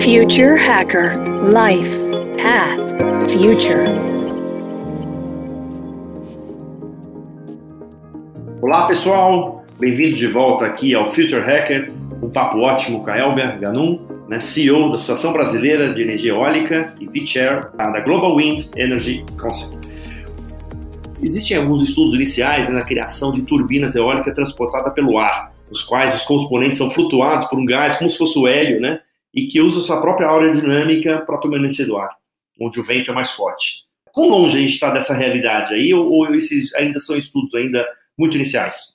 Future Hacker Life Path Future. Olá pessoal, bem-vindos de volta aqui ao Future Hacker, um papo ótimo com a Elber Ganum, CEO da Associação Brasileira de Energia Eólica e V-Chair da Global Wind Energy Council. Existem alguns estudos iniciais na criação de turbinas eólicas transportadas pelo ar, nos quais os componentes são flutuados por um gás como se fosse o hélio, e que usa sua própria aerodinâmica para permanecer do ar, onde o vento é mais forte. Quão longe a gente está dessa realidade aí, ou esses ainda são estudos ainda muito iniciais?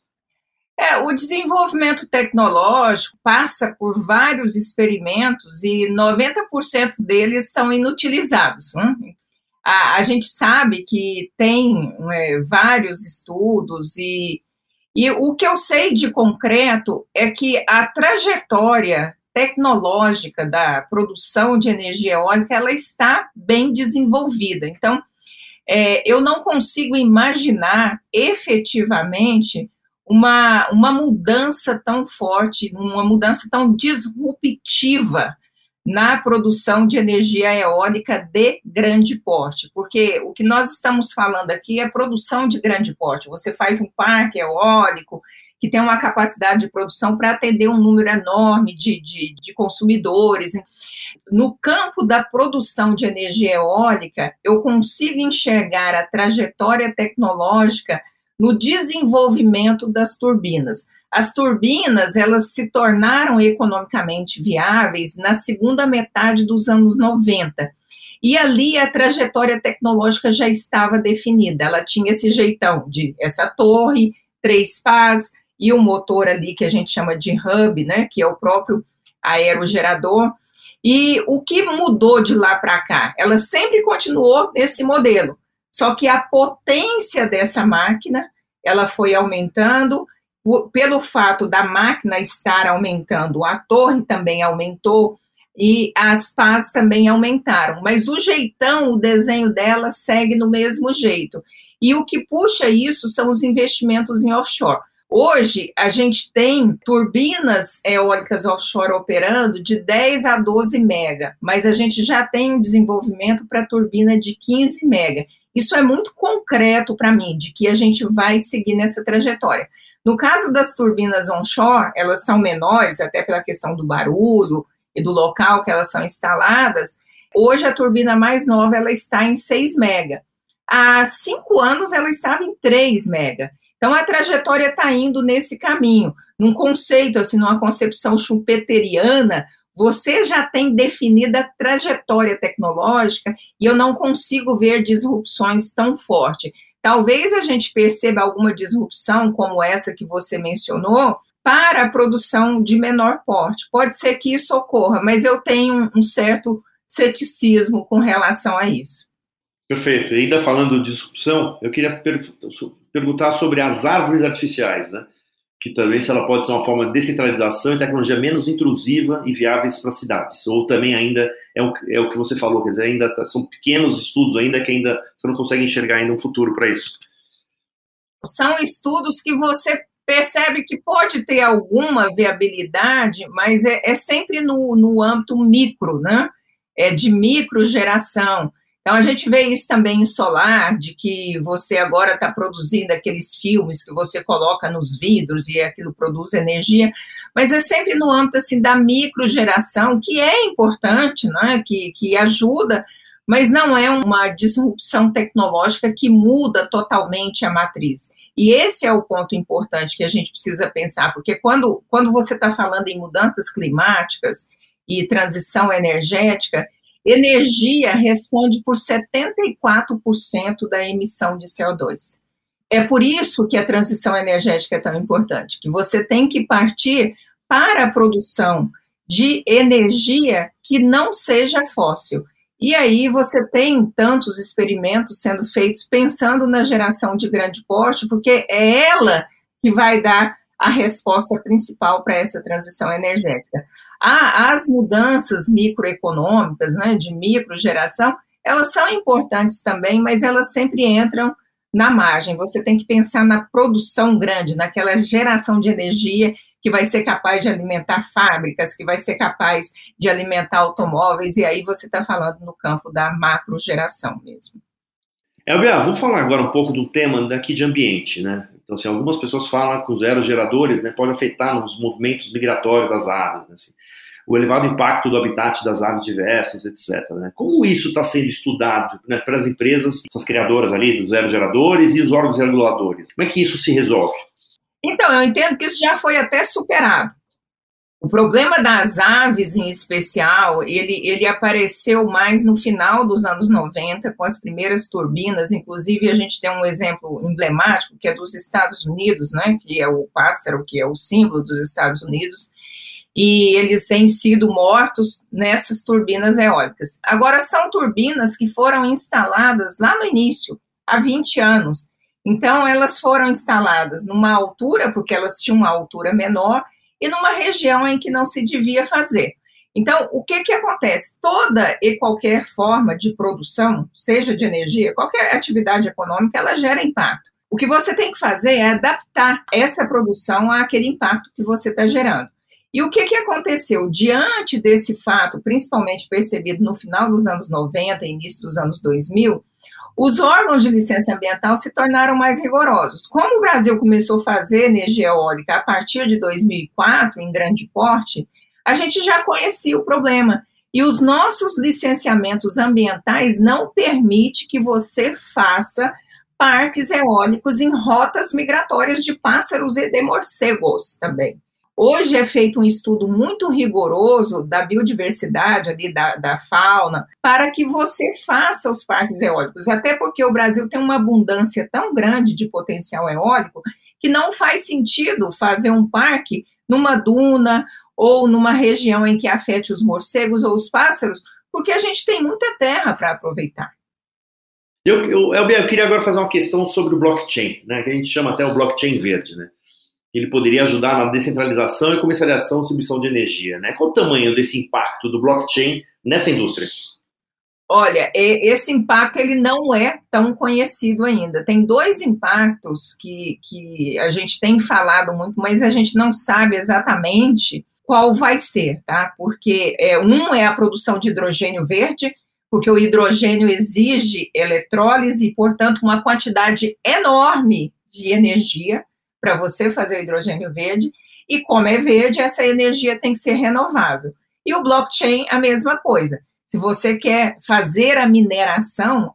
O desenvolvimento tecnológico passa por vários experimentos e 90% deles são inutilizados. A gente sabe que tem vários estudos e o que eu sei de concreto é que a trajetória tecnológica da produção de energia eólica, ela está bem desenvolvida. Então, eu não consigo imaginar efetivamente uma mudança tão forte, uma mudança tão disruptiva na produção de energia eólica de grande porte, porque o que nós estamos falando aqui é produção de grande porte. Você faz um parque eólico que tem uma capacidade de produção para atender um número enorme de consumidores. No campo da produção de energia eólica, eu consigo enxergar a trajetória tecnológica no desenvolvimento das turbinas. As turbinas, elas se tornaram economicamente viáveis na segunda metade dos anos 90. E ali a trajetória tecnológica já estava definida. Ela tinha esse jeitão de essa torre, 3 pás, e o motor ali que a gente chama de hub, que é o próprio aerogerador. E o que mudou de lá para cá? Ela sempre continuou nesse modelo, só que a potência dessa máquina, ela foi aumentando, pelo fato da máquina estar aumentando, a torre também aumentou e as pás também aumentaram, mas o jeitão, o desenho dela segue no mesmo jeito. E o que puxa isso são os investimentos em offshore. Hoje, a gente tem turbinas eólicas offshore operando de 10 a 12 mega, mas a gente já tem um desenvolvimento para turbina de 15 mega. Isso é muito concreto para mim, de que a gente vai seguir nessa trajetória. No caso das turbinas onshore, elas são menores, até pela questão do barulho e do local que elas são instaladas. Hoje, a turbina mais nova, ela está em 6 mega. Há 5 anos, ela estava em 3 mega. Então, a trajetória está indo nesse caminho. Num conceito, assim, numa concepção schumpeteriana, você já tem definida a trajetória tecnológica e eu não consigo ver disrupções tão fortes. Talvez a gente perceba alguma disrupção, como essa que você mencionou, para a produção de menor porte. Pode ser que isso ocorra, mas eu tenho um certo ceticismo com relação a isso. Perfeito. E ainda falando de disrupção, eu queria perguntar sobre as árvores artificiais, que também se ela pode ser uma forma de descentralização e tecnologia menos intrusiva e viáveis para cidades, ou também ainda é o que você falou, quer dizer, ainda são pequenos estudos ainda que ainda você não consegue enxergar ainda um futuro para isso. São estudos que você percebe que pode ter alguma viabilidade, mas é sempre no âmbito micro, de microgeração. Então, a gente vê isso também em solar, de que você agora está produzindo aqueles filmes que você coloca nos vidros e aquilo produz energia, mas é sempre no âmbito assim, da microgeração, que é importante, que ajuda, mas não é uma disrupção tecnológica que muda totalmente a matriz. E esse é o ponto importante que a gente precisa pensar, porque quando você está falando em mudanças climáticas e transição energética, energia responde por 74% da emissão de CO2. É por isso que a transição energética é tão importante, que você tem que partir para a produção de energia que não seja fóssil. E aí você tem tantos experimentos sendo feitos pensando na geração de grande porte, porque é ela que vai dar a resposta principal para essa transição energética. As mudanças microeconômicas, de microgeração, elas são importantes também, mas elas sempre entram na margem. Você tem que pensar na produção grande, naquela geração de energia que vai ser capaz de alimentar fábricas, que vai ser capaz de alimentar automóveis, e aí você está falando no campo da macrogeração mesmo. Elbia, vamos falar agora um pouco do tema daqui de ambiente, né? Então, assim, algumas pessoas falam que os aerogeradores, né, podem afetar nos movimentos migratórios das aves, né, assim, o elevado impacto do habitat das aves diversas, etc. Né? Como isso está sendo estudado, né, para as empresas, essas criadoras ali dos aerogeradores e os órgãos reguladores? Como é que isso se resolve? Então, eu entendo que isso já foi até superado. O problema das aves, em especial, ele apareceu mais no final dos anos 90, com as primeiras turbinas. Inclusive, a gente tem um exemplo emblemático, que é dos Estados Unidos, né, que é o pássaro, que é o símbolo dos Estados Unidos, e eles têm sido mortos nessas turbinas eólicas. Agora, são turbinas que foram instaladas lá no início, há 20 anos. Então, elas foram instaladas numa altura, porque elas tinham uma altura menor, e numa região em que não se devia fazer. Então, o que acontece? Toda e qualquer forma de produção, seja de energia, qualquer atividade econômica, ela gera impacto. O que você tem que fazer é adaptar essa produção àquele impacto que você está gerando. E o que aconteceu? Diante desse fato, principalmente percebido no final dos anos 90 e início dos anos 2000, os órgãos de licença ambiental se tornaram mais rigorosos. Como o Brasil começou a fazer energia eólica a partir de 2004, em grande porte, a gente já conhecia o problema. E os nossos licenciamentos ambientais não permitem que você faça parques eólicos em rotas migratórias de pássaros e de morcegos também. Hoje é feito um estudo muito rigoroso da biodiversidade, ali, da fauna, para que você faça os parques eólicos, até porque o Brasil tem uma abundância tão grande de potencial eólico que não faz sentido fazer um parque numa duna ou numa região em que afete os morcegos ou os pássaros, porque a gente tem muita terra para aproveitar. Elbia, eu queria agora fazer uma questão sobre o blockchain, né, que a gente chama até o blockchain verde, né? Ele poderia ajudar na descentralização e comercialização e distribuição de energia, né? Qual o tamanho desse impacto do blockchain nessa indústria? Olha, esse impacto ele não é tão conhecido ainda. Tem dois impactos que a gente tem falado muito, mas a gente não sabe exatamente qual vai ser, tá? Porque um é a produção de hidrogênio verde, porque o hidrogênio exige eletrólise e, portanto, uma quantidade enorme de energia para você fazer o hidrogênio verde, e como é verde, essa energia tem que ser renovável. E o blockchain, a mesma coisa. Se você quer fazer a mineração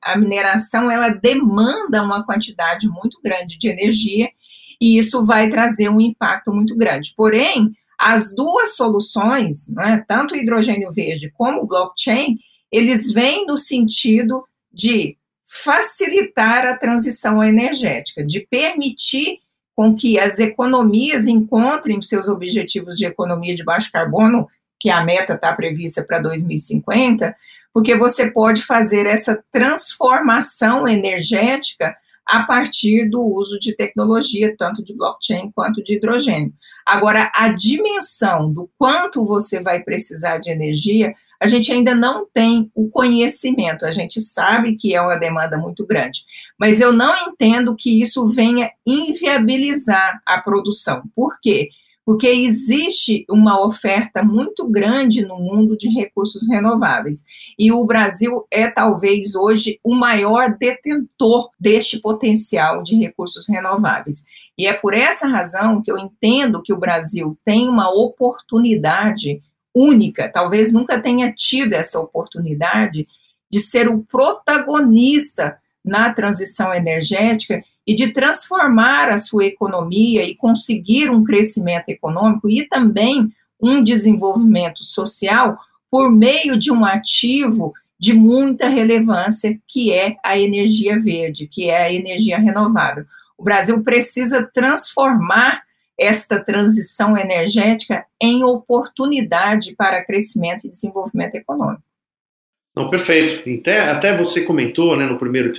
ela demanda uma quantidade muito grande de energia, e isso vai trazer um impacto muito grande. Porém, as duas soluções, né, tanto o hidrogênio verde como o blockchain, eles vêm no sentido de facilitar a transição energética, de permitir com que as economias encontrem os seus objetivos de economia de baixo carbono, que a meta está prevista para 2050, porque você pode fazer essa transformação energética a partir do uso de tecnologia, tanto de blockchain quanto de hidrogênio. Agora, a dimensão do quanto você vai precisar de energia, a gente ainda não tem o conhecimento, a gente sabe que é uma demanda muito grande, mas eu não entendo que isso venha inviabilizar a produção. Por quê? Porque existe uma oferta muito grande no mundo de recursos renováveis, e o Brasil é talvez hoje o maior detentor deste potencial de recursos renováveis. E é por essa razão que eu entendo que o Brasil tem uma oportunidade única, talvez nunca tenha tido essa oportunidade de ser o protagonista na transição energética e de transformar a sua economia e conseguir um crescimento econômico e também um desenvolvimento social por meio de um ativo de muita relevância, que é a energia verde, que é a energia renovável. O Brasil precisa transformar esta transição energética em oportunidade para crescimento e desenvolvimento econômico. Não, perfeito. Até você comentou, né, no primeiro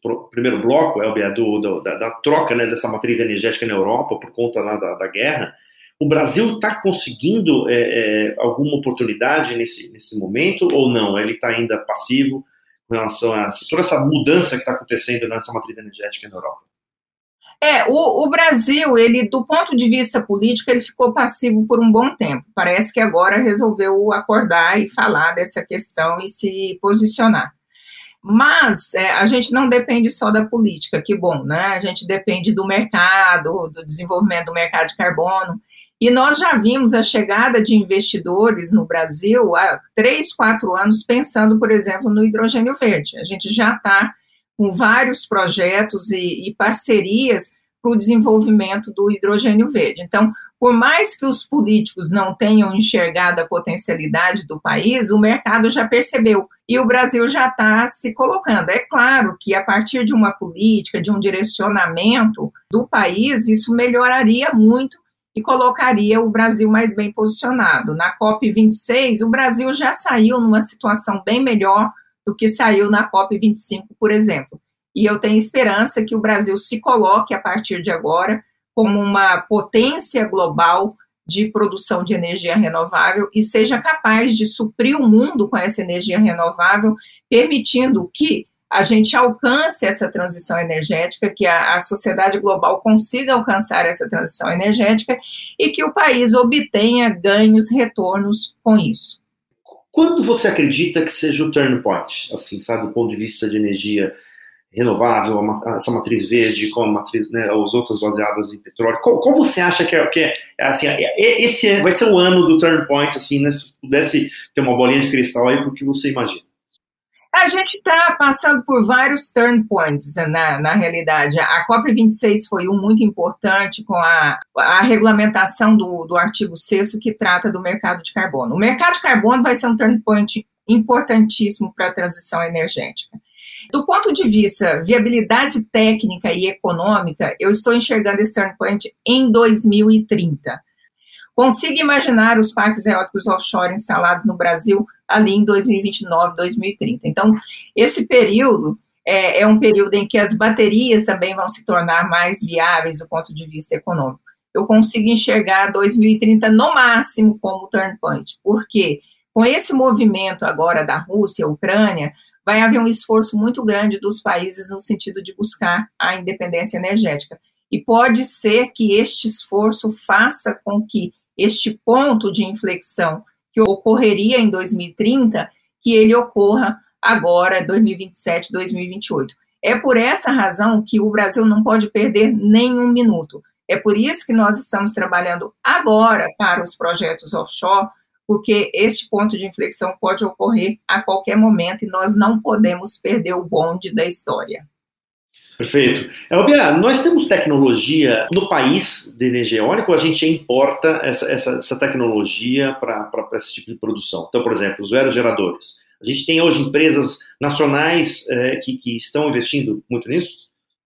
bloco, Elbia, da troca, né, dessa matriz energética na Europa por conta lá da guerra. O Brasil está conseguindo alguma oportunidade nesse momento ou não? Ele está ainda passivo com relação a toda essa mudança que está acontecendo nessa matriz energética na Europa? O Brasil, ele, do ponto de vista político, ele ficou passivo por um bom tempo. Parece que agora resolveu acordar e falar dessa questão e se posicionar. Mas a gente não depende só da política, que bom, né? A gente depende do mercado, do desenvolvimento do mercado de carbono. E nós já vimos a chegada de investidores no Brasil há 3, 4 anos pensando, por exemplo, no hidrogênio verde. A gente já está com vários projetos e parcerias para o desenvolvimento do hidrogênio verde. Então, por mais que os políticos não tenham enxergado a potencialidade do país, o mercado já percebeu e o Brasil já está se colocando. É claro que a partir de uma política, de um direcionamento do país, isso melhoraria muito e colocaria o Brasil mais bem posicionado. Na COP26, o Brasil já saiu numa situação bem melhor do que saiu na COP25, por exemplo. E eu tenho esperança que o Brasil se coloque, a partir de agora, como uma potência global de produção de energia renovável e seja capaz de suprir o mundo com essa energia renovável, permitindo que a gente alcance essa transição energética, que a sociedade global consiga alcançar essa transição energética e que o país obtenha ganhos, retornos com isso. Quando você acredita que seja o turning point, assim, sabe, do ponto de vista de energia renovável, essa matriz verde, com a matriz, né, as outras baseadas em petróleo, qual você acha que é assim, esse vai ser o ano do turning point, assim, né, se pudesse ter uma bolinha de cristal aí, o que você imagina? A gente está passando por vários turn points, na realidade. A COP26 foi um muito importante com a regulamentação do artigo 6º que trata do mercado de carbono. O mercado de carbono vai ser um turn point importantíssimo para a transição energética. Do ponto de vista viabilidade técnica e econômica, eu estou enxergando esse turn point em 2030. Consigo imaginar os parques eólicos offshore instalados no Brasil ali em 2029, 2030. Então, esse período é um período em que as baterias também vão se tornar mais viáveis do ponto de vista econômico. Eu consigo enxergar 2030 no máximo como turn point, porque com esse movimento agora da Rússia, Ucrânia, vai haver um esforço muito grande dos países no sentido de buscar a independência energética. E pode ser que este esforço faça com que este ponto de inflexão que ocorreria em 2030, que ele ocorra agora, 2027, 2028. É por essa razão que o Brasil não pode perder nenhum minuto. É por isso que nós estamos trabalhando agora para os projetos offshore, porque este ponto de inflexão pode ocorrer a qualquer momento e nós não podemos perder o bonde da história. Perfeito. Elbia, nós temos tecnologia no país de energia eólica ou a gente importa essa tecnologia para esse tipo de produção? Então, por exemplo, os aerogeradores. A gente tem hoje empresas nacionais que estão investindo muito nisso?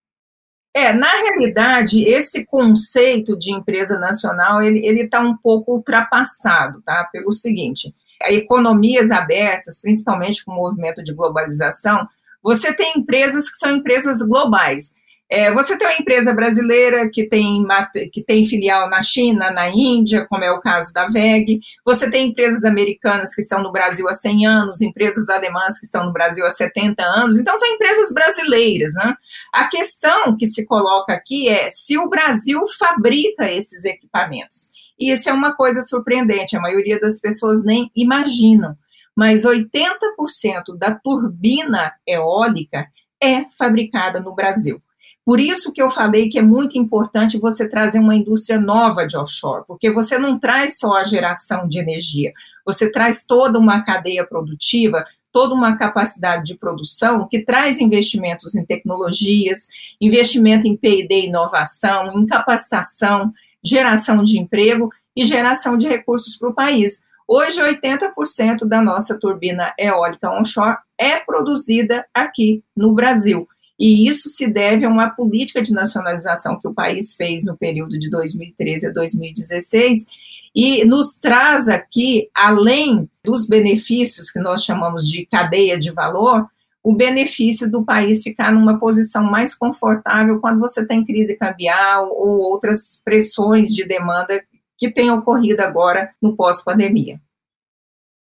Na realidade, esse conceito de empresa nacional, ele está um pouco ultrapassado, tá? Pelo seguinte, economias abertas, principalmente com o movimento de globalização, você tem empresas que são empresas globais. Você tem uma empresa brasileira que tem filial na China, na Índia, como é o caso da WEG. Você tem empresas americanas que estão no Brasil há 100 anos, empresas alemãs que estão no Brasil há 70 anos. Então, são empresas brasileiras, né? A questão que se coloca aqui é se o Brasil fabrica esses equipamentos. E isso é uma coisa surpreendente, a maioria das pessoas nem imaginam. Mas 80% da turbina eólica é fabricada no Brasil. Por isso que eu falei que é muito importante você trazer uma indústria nova de offshore, porque você não traz só a geração de energia, você traz toda uma cadeia produtiva, toda uma capacidade de produção que traz investimentos em tecnologias, investimento em P&D e inovação, em capacitação, geração de emprego e geração de recursos para o país. Hoje, 80% da nossa turbina eólica onshore é produzida aqui no Brasil. E isso se deve a uma política de nacionalização que o país fez no período de 2013 a 2016 e nos traz aqui, além dos benefícios que nós chamamos de cadeia de valor, o benefício do país ficar numa posição mais confortável quando você tem crise cambial ou outras pressões de demanda que têm ocorrido agora no pós-pandemia.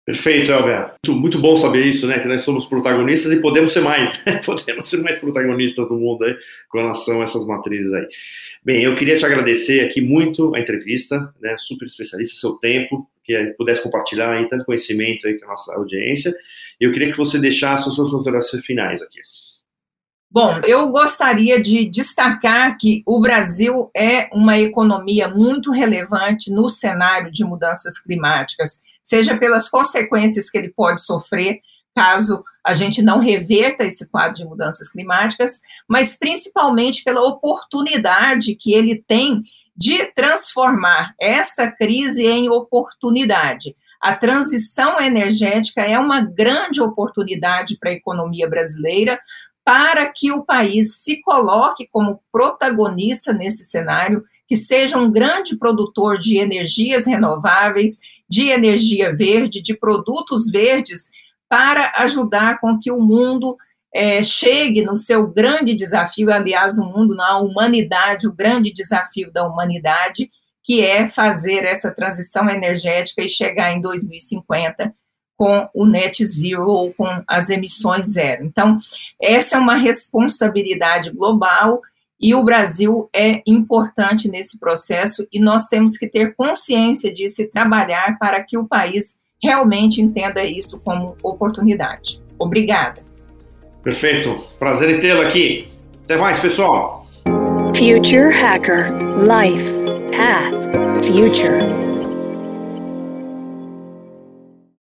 Perfeito, Elber. Muito bom saber isso, né? Que nós somos protagonistas e podemos ser mais, né? Podemos ser mais protagonistas do mundo aí com relação a essas matrizes aí. Bem, eu queria te agradecer aqui muito a entrevista, né? Super especialista, seu tempo, que pudesse compartilhar aí tanto conhecimento aí com a nossa audiência. E eu queria que você deixasse as suas considerações finais aqui. Bom, eu gostaria de destacar que o Brasil é uma economia muito relevante no cenário de mudanças climáticas, seja pelas consequências que ele pode sofrer caso a gente não reverta esse quadro de mudanças climáticas, mas principalmente pela oportunidade que ele tem de transformar essa crise em oportunidade. A transição energética é uma grande oportunidade para a economia brasileira, para que o país se coloque como protagonista nesse cenário, que seja um grande produtor de energias renováveis, de energia verde, de produtos verdes, para ajudar com que o mundo chegue no seu grande desafio, aliás, o mundo, não, a humanidade, o grande desafio da humanidade, que é fazer essa transição energética e chegar em 2050 com o net zero ou com as emissões zero. Então, essa é uma responsabilidade global e o Brasil é importante nesse processo e nós temos que ter consciência disso e trabalhar para que o país realmente entenda isso como oportunidade. Obrigada. Perfeito. Prazer em tê-la aqui. Até mais, pessoal. Future Hacker. Life. Path. Future.